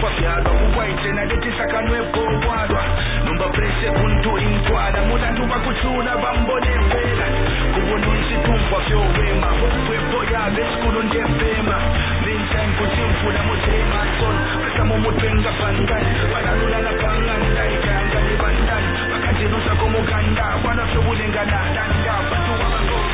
kwa fyalo kuwaite na detisa kanwepo wadwa numba prese kuntu inkwada muda nduba kuchuna bambone vela kubununsi tumpa fyo wema hopwepo ya beskulu ndefema meantime kutimfuna mutema son kasamo mutwenga pandan panalula na panganda ikanga ni bandan wakati nusa komuganda wana fyo bulengana danda patuwa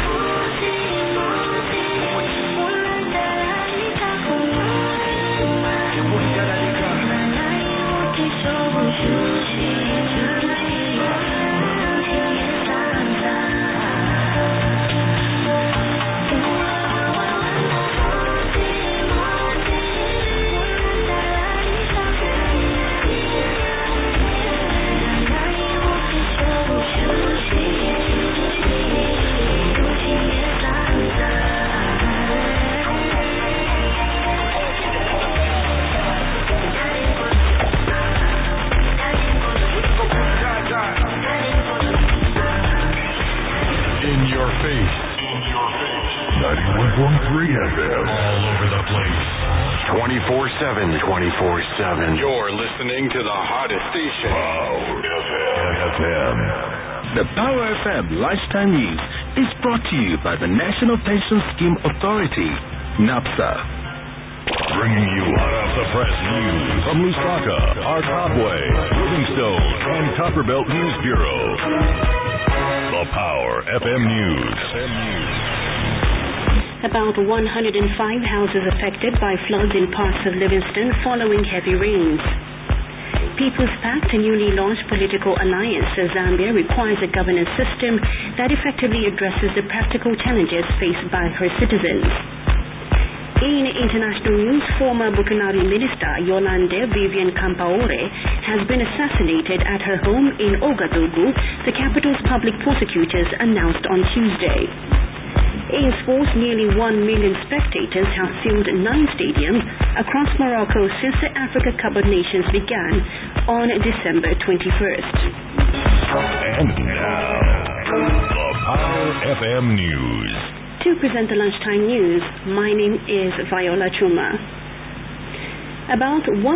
You're listening to the hottest station. Power FM. The Power FM Lunchtime News is brought to you by the National Pension Scheme Authority, NAPSA. Bringing you hot off the press news from Lusaka, Arkabwe, Livingstone, and Copperbelt News Bureau. The Power FM News. About 105 houses affected by floods in parts of Livingston following heavy rains. People's Pact, a newly launched political alliance, says Zambia requires a governance system that effectively addresses the practical challenges faced by her citizens. In international news, former Bukanari Minister Yolande Vivian Kampaore has been assassinated at her home in Ouagadougou, the capital's public prosecutors announced on Tuesday. In sports, nearly 1 million spectators have filled 9 stadiums across Morocco since the Africa Cup of Nations began on December 21st. And now, the Power FM News. To present the lunchtime news, my name is Viola Chuma. About 105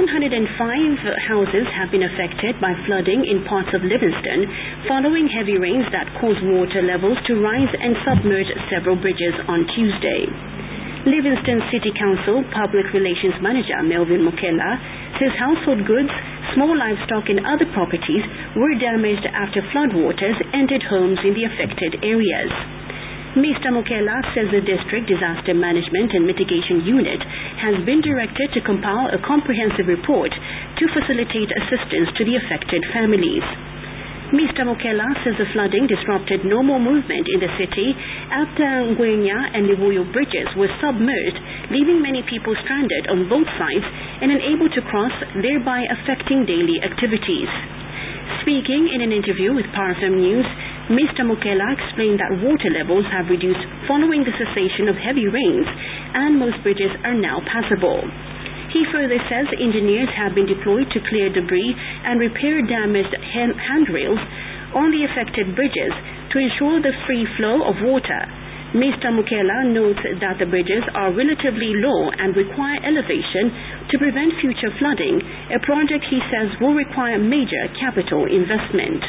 houses have been affected by flooding in parts of Livingston following heavy rains that caused water levels to rise and submerge several bridges on Tuesday. Livingston City Council Public Relations Manager Melvin Mukela says household goods, small livestock and other properties were damaged after floodwaters entered homes in the affected areas. Mr. Mukela says the District Disaster Management and Mitigation Unit has been directed to compile a comprehensive report to facilitate assistance to the affected families. Mr. Mukela says the flooding disrupted normal movement in the city after Ngwenya and Livuyo bridges were submerged, leaving many people stranded on both sides and unable to cross, thereby affecting daily activities. Speaking in an interview with Power FM News, Mr. Mukela explained that water levels have reduced following the cessation of heavy rains and most bridges are now passable. He further says engineers have been deployed to clear debris and repair damaged handrails on the affected bridges to ensure the free flow of water. Mr. Mukela notes that the bridges are relatively low and require elevation to prevent future flooding, a project he says will require major capital investment.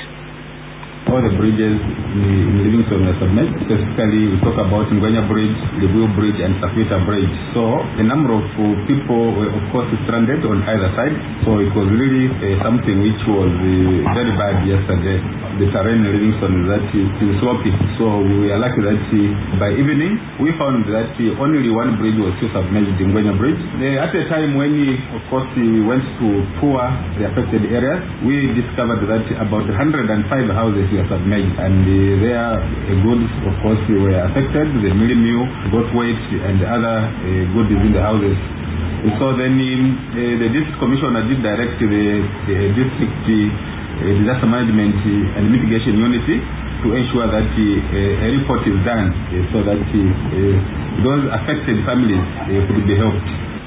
All the bridges in Livingston were submerged. Specifically, we talk about Ngwenya Bridge, Livuyo Bridge, and Sakwita Bridge. So, a number of people were, of course, stranded on either side. So, it was really something which was very bad yesterday. The terrain in Livingston is that it's slopey. So, we were lucky that by evening, we found that only one bridge was still submerged, the Ngwenya Bridge. At a time when, of course, we went to tour the affected areas, we discovered that about 105 houses were submerged, and their goods, of course, were affected. The mildew, goat weight, and other goods in the houses. So then the district commissioner did direct the district disaster management and mitigation unit to ensure that a report is done so that those affected families could be helped.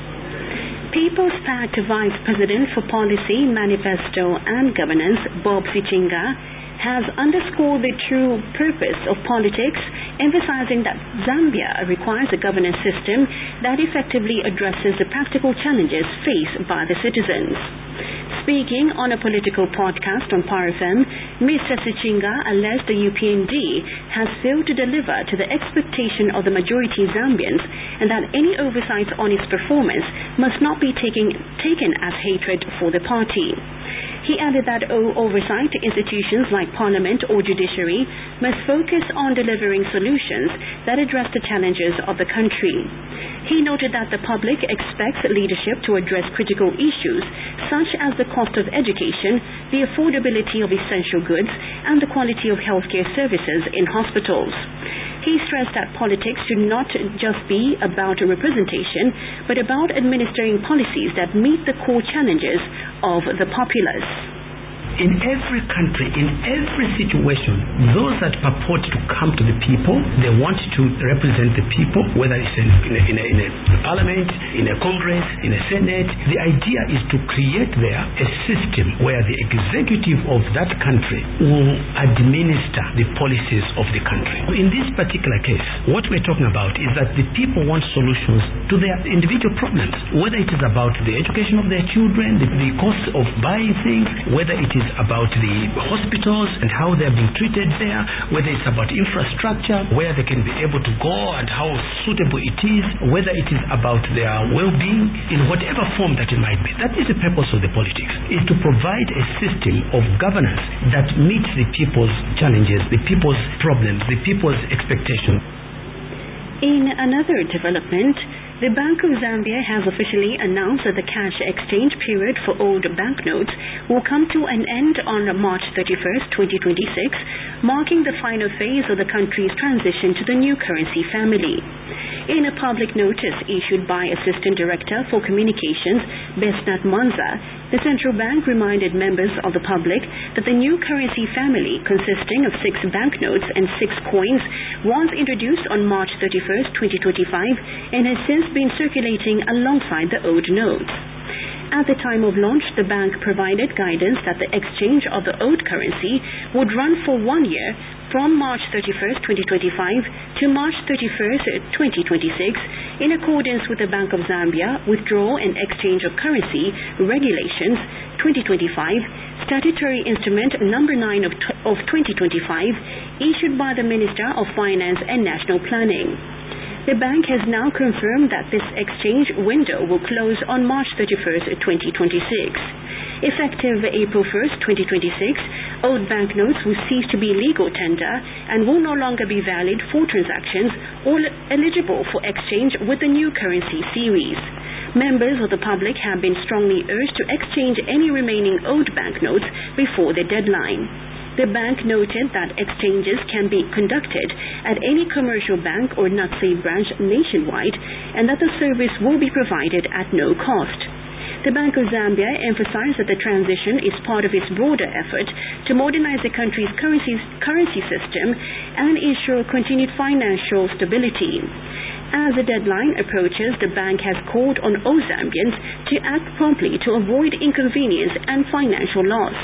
People's Pact Vice President for Policy, Manifesto and Governance, Bob Sichinga, has underscored the true purpose of politics emphasizing that Zambia requires a governance system that effectively addresses the practical challenges faced by the citizens. Speaking on a political podcast on Power FM, Mr. Sichinga alleged the UPND has failed to deliver to the expectation of the majority Zambians and that any oversight on its performance must not be taken as hatred for the party. He added that oversight institutions like Parliament or Judiciary must focus on delivering solutions that address the challenges of the country. He noted that the public expects leadership to address critical issues such as the cost of education, the affordability of essential goods, and the quality of healthcare services in hospitals. He stressed that politics should not just be about representation, but about administering policies that meet the core challenges of the populace. In every country, in every situation, those that purport to come to the people, they want to represent the people, whether it's in a parliament, in a congress, in a senate. The idea is to create there a system where the executive of that country will administer the policies of the country. In this particular case, what we're talking about is that the people want solutions to their individual problems, whether it is about the education of their children, the cost of buying things, whether it is about the hospitals and how they're being treated there, whether it's about infrastructure, where they can be able to go and how suitable it is, whether it is about their well-being in whatever form that it might be. That is the purpose of the politics, is to provide a system of governance that meets the people's challenges, the people's problems, the people's expectations. In another development, the Bank of Zambia has officially announced that the cash exchange period for old banknotes will come to an end on March 31st, 2026, marking the final phase of the country's transition to the new currency family. In a public notice issued by Assistant Director for Communications, Besnat Manza, the central bank reminded members of the public that the new currency family, consisting of 6 banknotes and 6 coins, was introduced on March 31st, 2025, and has since been circulating alongside the old notes. At the time of launch, the bank provided guidance that the exchange of the old currency would run for 1 year from March 31st, 2025 to March 31st, 2026, in accordance with the Bank of Zambia Withdrawal and Exchange of Currency Regulations 2025, Statutory Instrument Number 9 of 2025, issued by the Minister of Finance and National Planning. The bank has now confirmed that this exchange window will close on March 31st, 2026. Effective April 1st, 2026, old banknotes will cease to be legal tender and will no longer be valid for transactions or eligible for exchange with the new currency series. Members of the public have been strongly urged to exchange any remaining old banknotes before the deadline. The bank noted that exchanges can be conducted at any commercial bank or NATSE branch nationwide and that the service will be provided at no cost. The Bank of Zambia emphasized that the transition is part of its broader effort to modernize the country's currency system and ensure continued financial stability. As the deadline approaches, the bank has called on all Zambians to act promptly to avoid inconvenience and financial loss.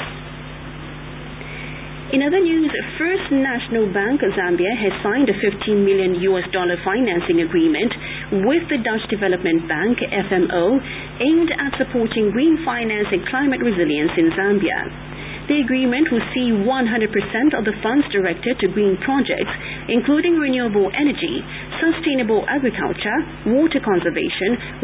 In other news, First National Bank of Zambia has signed a $15 million financing agreement with the Dutch Development Bank, FMO, aimed at supporting green finance and climate resilience in Zambia. The agreement will see 100% of the funds directed to green projects, including renewable energy, sustainable agriculture, water conservation,